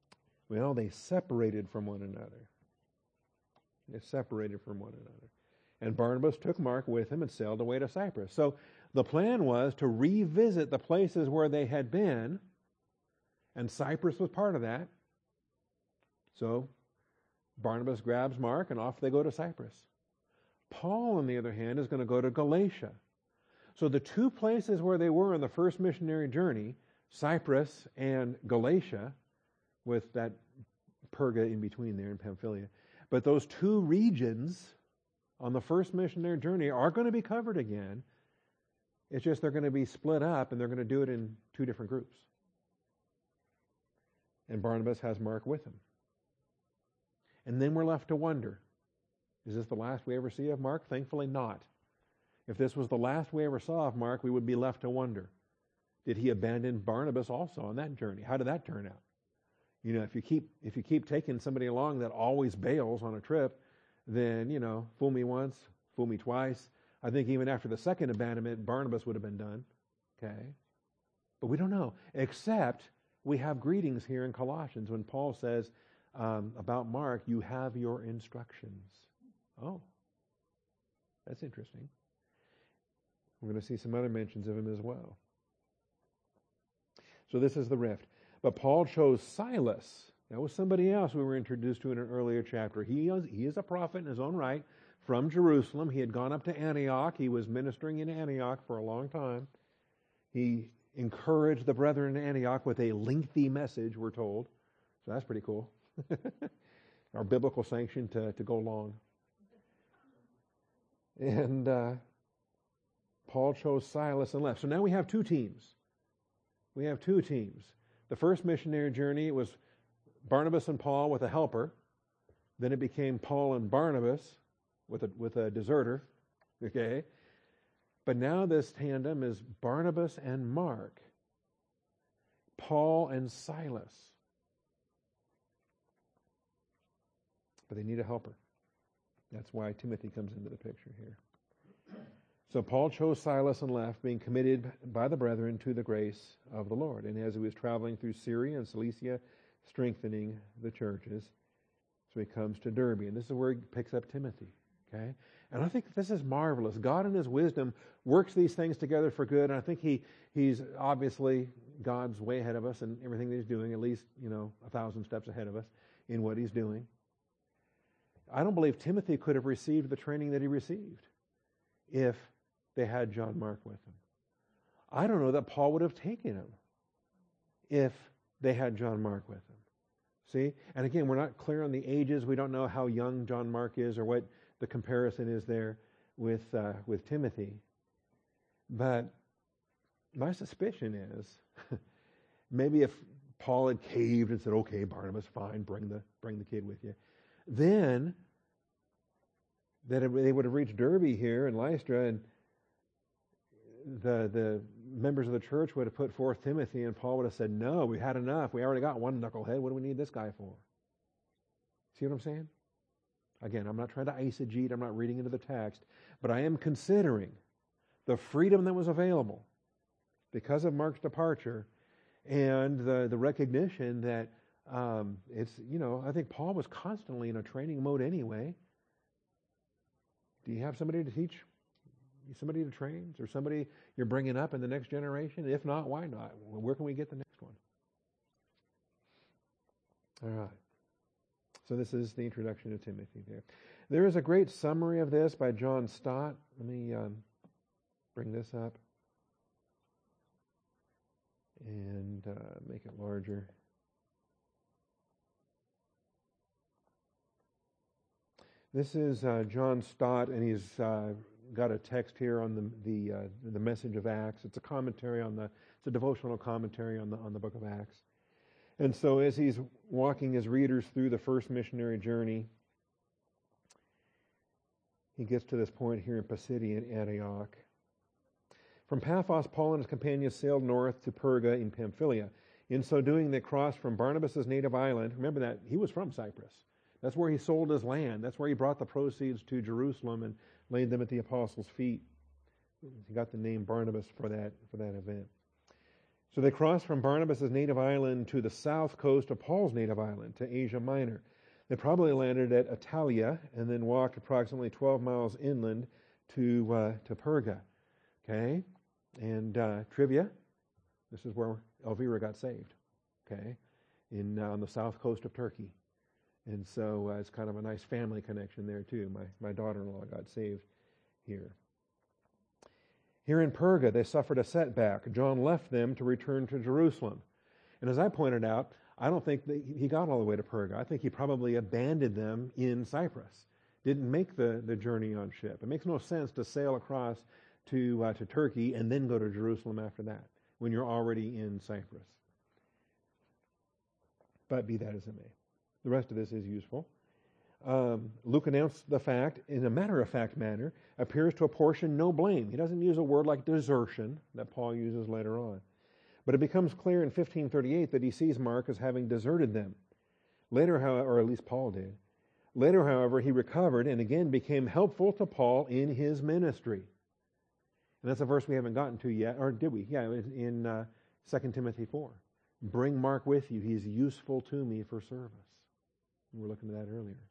Well, they separated from one another. And Barnabas took Mark with him and sailed away to Cyprus. So the plan was to revisit the places where they had been, and Cyprus was part of that. So Barnabas grabs Mark, and off they go to Cyprus. Paul, on the other hand, is going to go to Galatia. So the two places where they were on the first missionary journey, Cyprus and Galatia, with that Perga in between there in Pamphylia, but those two regions on the first missionary journey are going to be covered again. It's just they're going to be split up, and they're going to do it in two different groups. And Barnabas has Mark with him. And then we're left to wonder, is this the last we ever see of Mark? Thankfully not. If this was the last we ever saw of Mark, we would be left to wonder, did he abandon Barnabas also on that journey? How did that turn out? You know, if you keep taking somebody along that always bails on a trip, then, you know, fool me once, fool me twice. I think even after the second abandonment, Barnabas would have been done. Okay? But we don't know, except we have greetings here in Colossians when Paul says about Mark, you have your instructions. Oh, that's interesting. We're going to see some other mentions of him as well. So this is the rift. But Paul chose Silas. That was somebody else we were introduced to in an earlier chapter. He is a prophet in his own right from Jerusalem. He had gone up to Antioch. He was ministering in Antioch for a long time. He encouraged the brethren in Antioch with a lengthy message, we're told. So that's pretty cool. Our biblical sanction to go long. And Paul chose Silas and left. So now we have two teams. We have two teams. The first missionary journey, it was Barnabas and Paul with a helper. Then it became Paul and Barnabas with a deserter. Okay? But now this tandem is Barnabas and Mark. Paul and Silas. But they need a helper. That's why Timothy comes into the picture here. So Paul chose Silas and left, being committed by the brethren to the grace of the Lord. And as he was traveling through Syria and Cilicia, strengthening the churches, so he comes to Derbe. And this is where he picks up Timothy. Okay? And I think this is marvelous. God in his wisdom works these things together for good. And I think he's obviously God's way ahead of us in everything that he's doing, at least, 1,000 steps ahead of us in what he's doing. I don't believe Timothy could have received the training that he received if they had John Mark with him. I don't know that Paul would have taken him if they had John Mark with him. See? And again, we're not clear on the ages. We don't know how young John Mark is or what the comparison is there with Timothy. But my suspicion is maybe if Paul had caved and said, okay, Barnabas, fine, bring the kid with you, then that they would have reached Derbe here in Lystra, and the members of the church would have put forth Timothy, and Paul would have said, no, we had enough. We already got one knucklehead. What do we need this guy for? See what I'm saying? Again, I'm not trying to eisegete. I'm not reading into the text. But I am considering the freedom that was available because of Mark's departure and the recognition that I think Paul was constantly in a training mode anyway. Do you have somebody to teach? Somebody to train? Is there somebody you're bringing up in the next generation? If not, why not? Where can we get the next one? All right. So this is the introduction to Timothy there. There is a great summary of this by John Stott. Let me bring this up and make it larger. This is John Stott, and he's got a text here on the message of Acts. It's a commentary it's a devotional commentary on the book of Acts. And so as he's walking his readers through the first missionary journey, he gets to this point here in Pisidian Antioch. From Paphos, Paul and his companions sailed north to Perga in Pamphylia. In so doing, they crossed from Barnabas' native island. Remember that he was from Cyprus. That's where he sold his land. That's where he brought the proceeds to Jerusalem and laid them at the apostles' feet. He got the name Barnabas for that event. So they crossed from Barnabas' native island to the south coast of Paul's native island, to Asia Minor. They probably landed at Attalia and then walked approximately 12 miles inland to Perga. Okay? And trivia, this is where Elvira got saved. Okay? On the south coast of Turkey. And so it's kind of a nice family connection there too. My daughter-in-law got saved here. Here in Perga, they suffered a setback. John left them to return to Jerusalem. And as I pointed out, I don't think that he got all the way to Perga. I think he probably abandoned them in Cyprus. Didn't make the journey on ship. It makes no sense to sail across to Turkey and then go to Jerusalem after that when you're already in Cyprus. But be that as it may. The rest of this is useful. Luke announced the fact, in a matter-of-fact manner, appears to apportion no blame. He doesn't use a word like desertion that Paul uses later on. But it becomes clear in 1538 that he sees Mark as having deserted them. Later, however, or at least Paul did. Later, however, he recovered and again became helpful to Paul in his ministry. And that's a verse we haven't gotten to yet, or did we? Yeah, in 2 Timothy 4. Bring Mark with you. He's useful to me for service. We were looking at that earlier.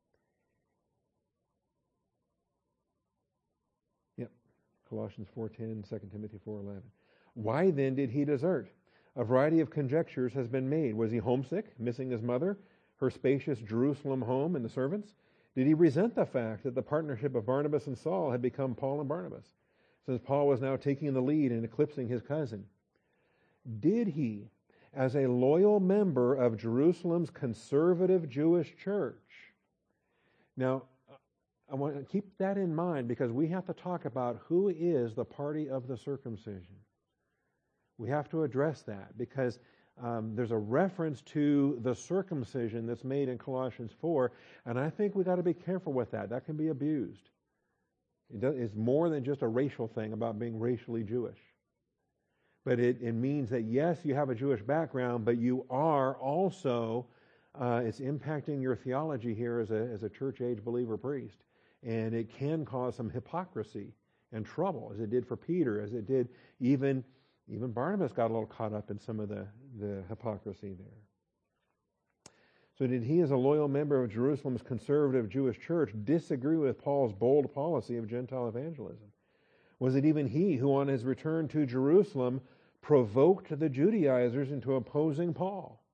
Yep. Colossians 4:10, 2 Timothy 4:11. Why then did he desert? A variety of conjectures has been made. Was he homesick, missing his mother, her spacious Jerusalem home, and the servants? Did he resent the fact that the partnership of Barnabas and Saul had become Paul and Barnabas, since Paul was now taking the lead and eclipsing his cousin? Did he, as a loyal member of Jerusalem's conservative Jewish church? Now, I want to keep that in mind because we have to talk about who is the party of the circumcision. We have to address that because there's a reference to the circumcision that's made in Colossians 4, and I think we've got to be careful with that. That can be abused. It's more than just a racial thing about being racially Jewish. But it means that, yes, you have a Jewish background, but you are also, it's impacting your theology here as a church-age believer priest. And it can cause some hypocrisy and trouble, as it did for Peter, as it did even Barnabas got a little caught up in some of the hypocrisy there. So did he, as a loyal member of Jerusalem's conservative Jewish church, disagree with Paul's bold policy of Gentile evangelism? Was it even he who, on his return to Jerusalem, provoked the Judaizers into opposing Paul?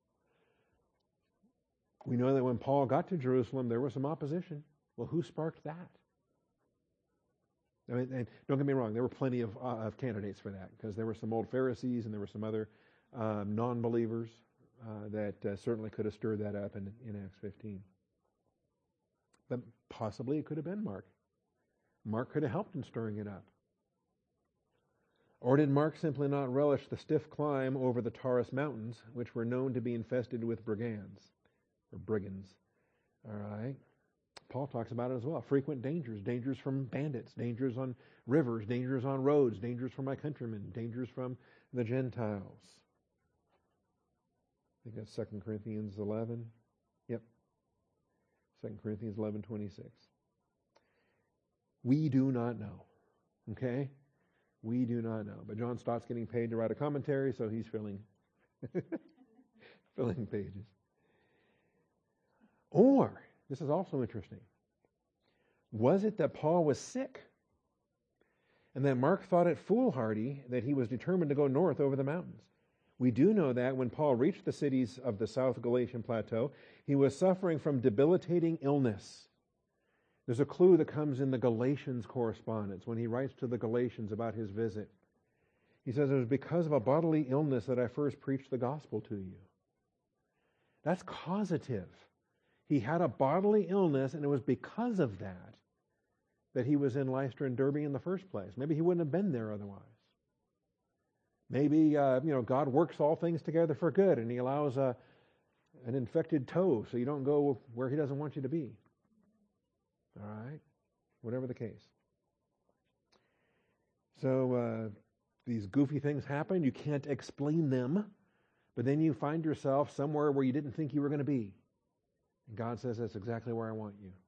We know that when Paul got to Jerusalem, there was some opposition. Well, who sparked that? I mean, and don't get me wrong, there were plenty of candidates for that, because there were some old Pharisees and there were some other non-believers that certainly could have stirred that up in Acts 15. But possibly it could have been Mark. Mark could have helped in stirring it up. Or did Mark simply not relish the stiff climb over the Taurus Mountains, which were known to be infested with brigands? All right. Paul talks about it as well. Frequent dangers. Dangers from bandits. Dangers on rivers. Dangers on roads. Dangers from my countrymen. Dangers from the Gentiles. I think that's 2 Corinthians 11. Yep. 2 Corinthians 11:26. We do not know. Okay? We do not know. But John Stott's getting paid to write a commentary, so he's filling pages. Or, this is also interesting, was it that Paul was sick and that Mark thought it foolhardy that he was determined to go north over the mountains? We do know that when Paul reached the cities of the South Galatian plateau, he was suffering from debilitating illness. There's a clue that comes in the Galatians correspondence when he writes to the Galatians about his visit. He says, it was because of a bodily illness that I first preached the gospel to you. That's causative. He had a bodily illness, and it was because of that he was in Lystra and Derbe in the first place. Maybe he wouldn't have been there otherwise. Maybe, God works all things together for good, and he allows an infected toe so you don't go where he doesn't want you to be. All right? Whatever the case. So these goofy things happen. You can't explain them, but then you find yourself somewhere where you didn't think you were going to be. And God says, that's exactly where I want you.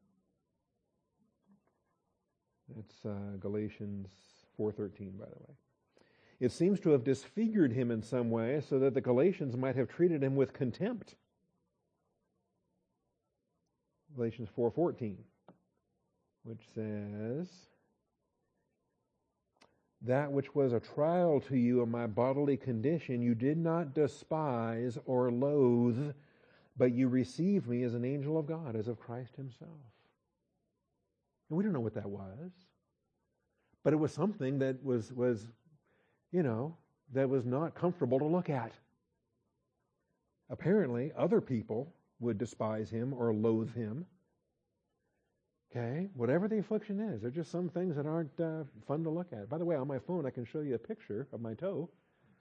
That's Galatians 4:13, by the way. It seems to have disfigured him in some way so that the Galatians might have treated him with contempt. Galatians 4:14, which says, that which was a trial to you of my bodily condition, you did not despise or loathe, but you received me as an angel of God, as of Christ himself. And we don't know what that was. But it was something that was that was not comfortable to look at. Apparently, other people would despise him or loathe him. Okay, whatever the affliction is, there are just some things that aren't fun to look at. By the way, on my phone, I can show you a picture of my toe.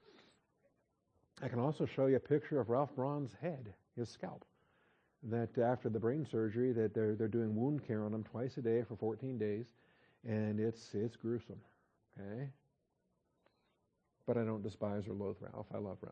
I can also show you a picture of Ralph Braun's head, his scalp. That after the brain surgery, that they're doing wound care on him twice a day for 14 days, and it's gruesome. Okay, but I don't despise or loathe Ralph. I love Ralph.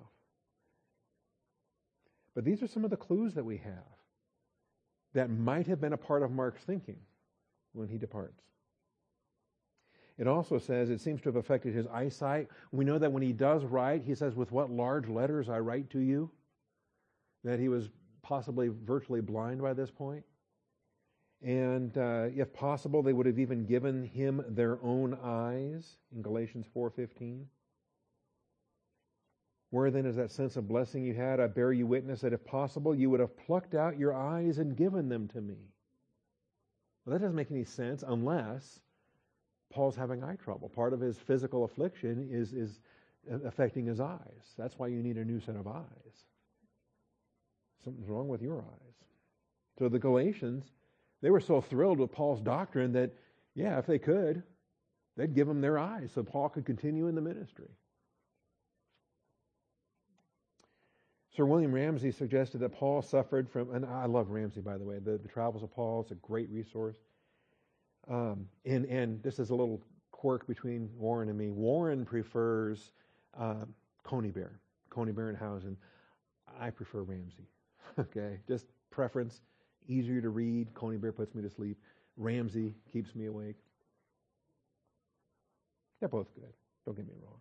But these are some of the clues that we have that might have been a part of Mark's thinking when he departs. It also says it seems to have affected his eyesight. We know that when he does write, he says, with what large letters I write to you, that he was possibly virtually blind by this point. And if possible, they would have even given him their own eyes in Galatians 4:15. Where then is that sense of blessing you had? I bear you witness that if possible, you would have plucked out your eyes and given them to me. Well, that doesn't make any sense unless Paul's having eye trouble. Part of his physical affliction is affecting his eyes. That's why you need a new set of eyes. Something's wrong with your eyes. So the Galatians, they were so thrilled with Paul's doctrine that, yeah, if they could, they'd give him their eyes so Paul could continue in the ministry. Sir William Ramsay suggested that Paul suffered from, and I love Ramsay, by the way, the Travels of Paul. It's a great resource. And this is a little quirk between Warren and me. Warren prefers Conybeare Berenhausen. I prefer Ramsay. Okay, just preference. Easier to read. Conybeare puts me to sleep. Ramsay keeps me awake. They're both good. Don't get me wrong.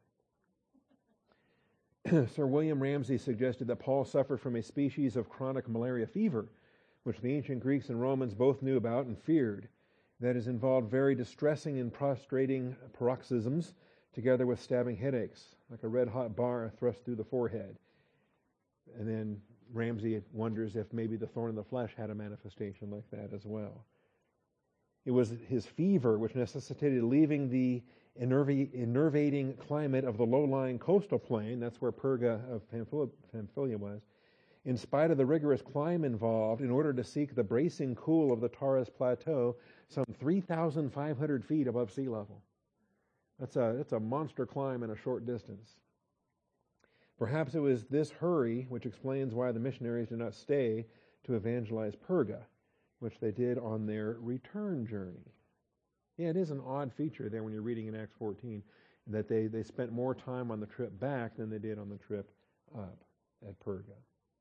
Sir William Ramsay suggested that Paul suffered from a species of chronic malaria fever, which the ancient Greeks and Romans both knew about and feared. That has involved very distressing and prostrating paroxysms, together with stabbing headaches, like a red-hot bar thrust through the forehead. And then Ramsay wonders if maybe the thorn in the flesh had a manifestation like that as well. It was his fever which necessitated leaving the enervating climate of the low-lying coastal plain, that's where Perga of Pamphylia was, in spite of the rigorous climb involved, in order to seek the bracing cool of the Taurus Plateau, some 3,500 feet above sea level. That's a monster climb in a short distance. Perhaps it was this hurry which explains why the missionaries did not stay to evangelize Perga, which they did on their return journey. Yeah, it is an odd feature there when you're reading in Acts 14, that they spent more time on the trip back than they did on the trip up at Perga.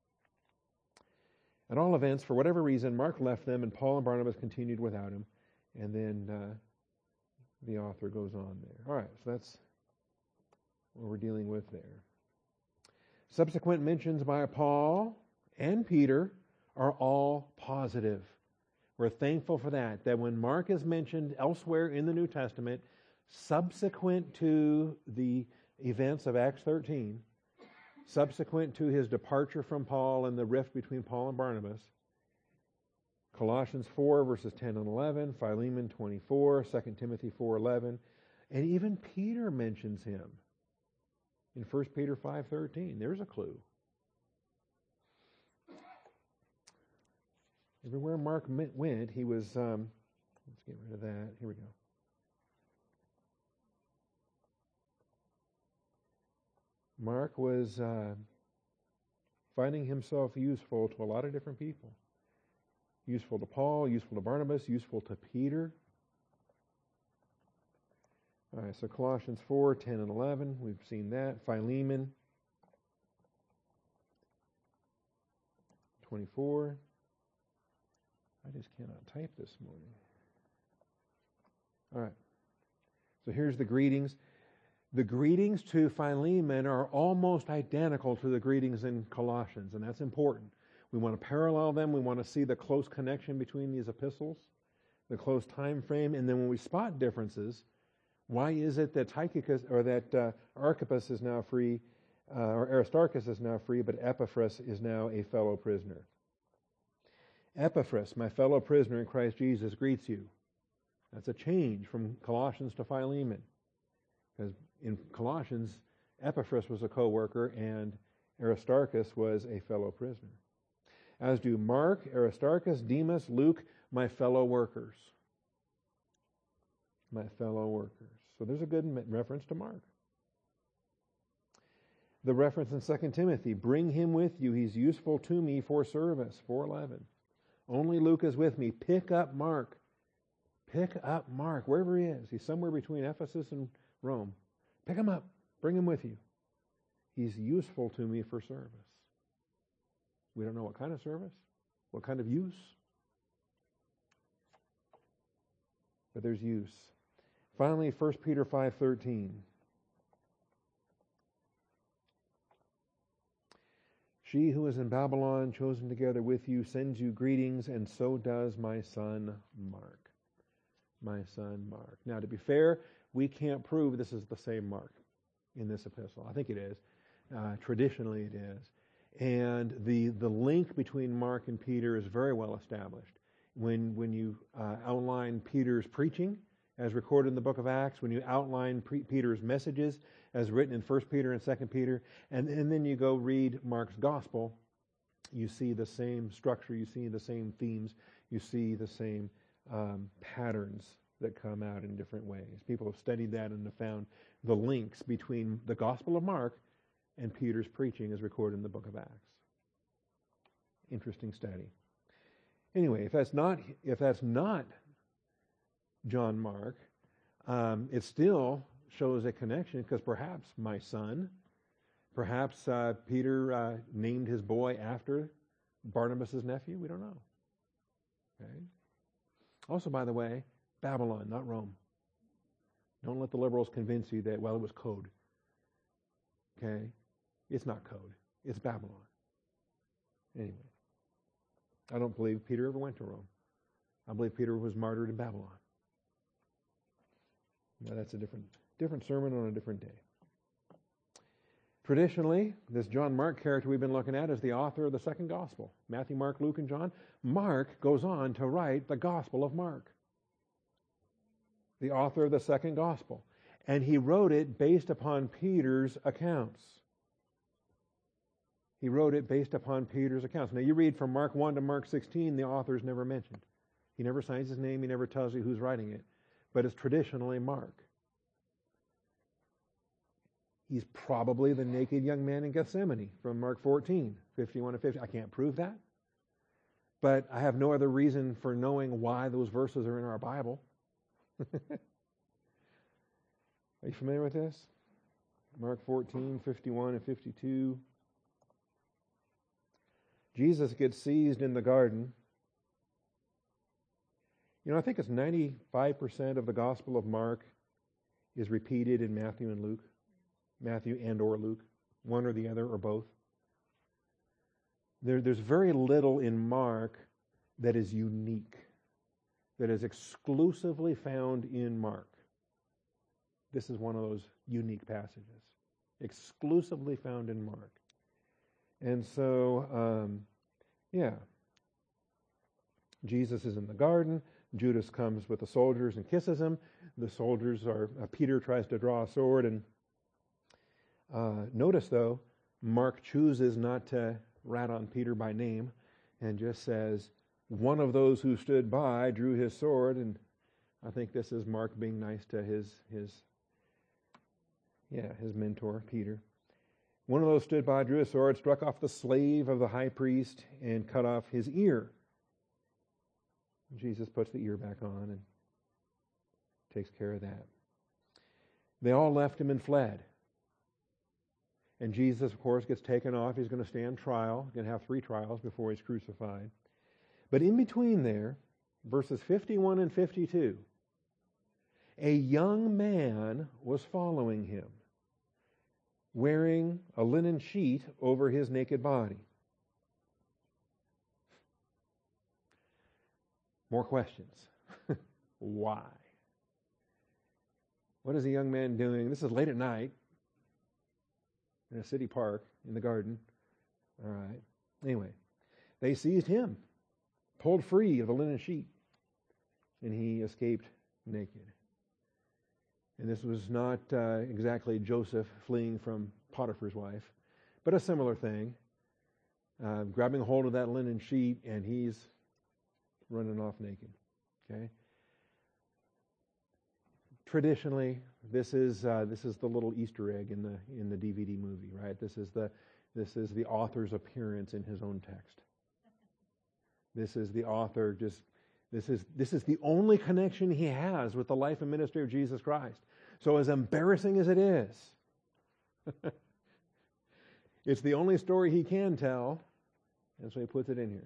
At all events, for whatever reason, Mark left them and Paul and Barnabas continued without him. And then the author goes on there. All right, so that's what we're dealing with there. Subsequent mentions by Paul and Peter are all positive. We're thankful for that when Mark is mentioned elsewhere in the New Testament, subsequent to the events of Acts 13, subsequent to his departure from Paul and the rift between Paul and Barnabas, Colossians 4, verses 10 and 11, Philemon 24, 2 Timothy 4:11, and even Peter mentions him in 1 Peter 5:13. There's a clue. Everywhere Mark went, he was, let's get rid of that. Here we go. Mark was finding himself useful to a lot of different people. Useful to Paul, useful to Barnabas, useful to Peter. All right, so Colossians 4, 10 and 11, we've seen that. Philemon 24. I just cannot type this morning. All right. So here's the greetings. The greetings to Philemon are almost identical to the greetings in Colossians, and that's important. We want to parallel them. We want to see the close connection between these epistles, the close time frame. And then when we spot differences, why is it that Tychicus or that Archippus is now free, or Aristarchus is now free, but Epaphras is now a fellow prisoner? Epaphras, my fellow prisoner in Christ Jesus, greets you. That's a change from Colossians to Philemon. Because in Colossians, Epaphras was a co-worker and Aristarchus was a fellow prisoner. As do Mark, Aristarchus, Demas, Luke, my fellow workers. My fellow workers. So there's a good reference to Mark. The reference in 2 Timothy, bring him with you. He's useful to me for service, 4:11. Only Luke is with me. Pick up Mark. Pick up Mark, wherever he is. He's somewhere between Ephesus and Rome. Pick him up. Bring him with you. He's useful to me for service. We don't know what kind of service, what kind of use, but there's use. Finally, 1 Peter 5:13. She who is in Babylon, chosen together with you, sends you greetings, and so does my son Mark. My son Mark. Now, to be fair, we can't prove this is the same Mark in this epistle. I think it is. Traditionally, it is. And the link between Mark and Peter is very well established. When you outline Peter's preaching, as recorded in the book of Acts, when you outline Peter's messages, as written in 1 Peter and 2 Peter, and then you go read Mark's gospel, you see the same structure, you see the same themes, you see the same patterns that come out in different ways. People have studied that and have found the links between the Gospel of Mark and Peter's preaching as recorded in the book of Acts. Interesting study. Anyway, if that's not John Mark, it still shows a connection, because perhaps my son, perhaps Peter named his boy after Barnabas' nephew. We don't know. Okay. Also, by the way, Babylon, not Rome. Don't let the liberals convince you that, well, it was code. Okay? It's not code. It's Babylon. Anyway, I don't believe Peter ever went to Rome. I believe Peter was martyred in Babylon. Now, that's a different sermon on a different day. Traditionally, this John Mark character we've been looking at is the author of the second gospel. Matthew, Mark, Luke, and John. Mark goes on to write the Gospel of Mark. The author of the second gospel. And he wrote it based upon Peter's accounts. He wrote it based upon Peter's accounts. Now you read from Mark 1 to Mark 16, the author is never mentioned. He never signs his name, he never tells you who's writing it. But it's traditionally Mark. He's probably the naked young man in Gethsemane from Mark 14, 51 and 50. I can't prove that. But I have no other reason for knowing why those verses are in our Bible. Are you familiar with this? Mark 14, 51 and 52. Jesus gets seized in the garden. You know, I think it's 95% of the Gospel of Mark is repeated in Matthew and Luke. Matthew and or Luke. One or the other or both. There's very little in Mark that is unique, that is exclusively found in Mark. This is one of those unique passages, exclusively found in Mark. And so, Jesus is in the garden. Judas comes with the soldiers and kisses him. The soldiers Peter tries to draw a sword. And notice, though, Mark chooses not to rat on Peter by name and just says, one of those who stood by drew his sword. And I think this is Mark being nice to his mentor, Peter. One of those stood by, drew his sword, struck off the slave of the high priest, and cut off his ear. Jesus puts the ear back on and takes care of that. They all left him and fled. And Jesus, of course, gets taken off. He's going to stand trial. He's going to have 3 trials before he's crucified. But in between there, verses 51 and 52, a young man was following him, wearing a linen sheet over his naked body. More questions. Why? What is the young man doing? This is late at night in a city park in the garden. All right. Anyway, they seized him, pulled free of the linen sheet, and he escaped naked. And this was not exactly Joseph fleeing from Potiphar's wife, but a similar thing. Grabbing hold of that linen sheet, and he's running off naked. Okay. Traditionally, this is the little Easter egg in the DVD movie, right? This is the author's appearance in his own text. This is the author this is the only connection he has with the life and ministry of Jesus Christ. So as embarrassing as it is, it's the only story he can tell, and so he puts it in here.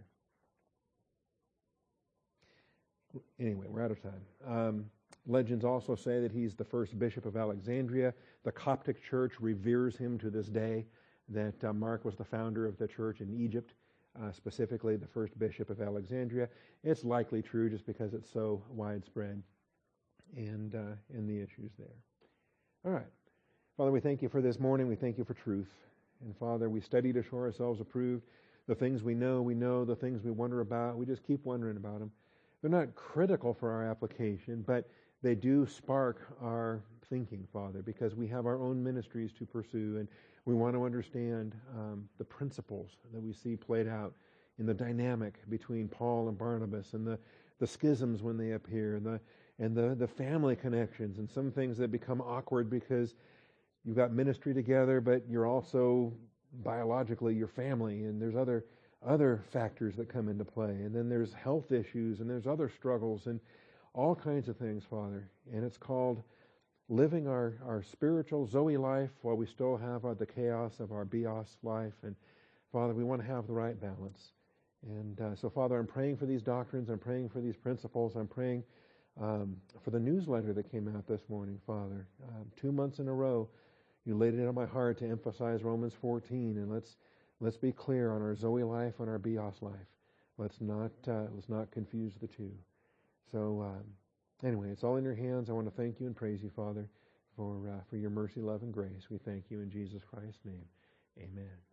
Anyway, we're out of time. Legends also say that he's the first bishop of Alexandria. The Coptic Church reveres him to this day, that Mark was the founder of the church in Egypt, specifically the first bishop of Alexandria. It's likely true just because it's so widespread and the issues there. All right. Father, we thank you for this morning. We thank you for truth. And Father, we study to show ourselves approved. The things we know. The things we wonder about, we just keep wondering about them. They're not critical for our application, but they do spark our thinking, Father, because we have our own ministries to pursue, and we want to understand the principles that we see played out in the dynamic between Paul and Barnabas, and the schisms when they appear, and the family connections, and some things that become awkward because you've got ministry together, but you're also biologically your family, and there's other factors that come into play, and then there's health issues, and there's other struggles, and all kinds of things, Father. And it's called living our spiritual Zoe life while we still have the chaos of our bios life. And Father, we want to have the right balance. And so, Father, I'm praying for these doctrines. I'm praying for these principles. I'm praying for the newsletter that came out this morning, Father. 2 months in a row, you laid it on my heart to emphasize Romans 14, and let's be clear on our Zoe life and our bios life. Let's not confuse the two. So anyway, it's all in your hands. I want to thank you and praise you, Father, for your mercy, love, and grace. We thank you in Jesus Christ's name. Amen.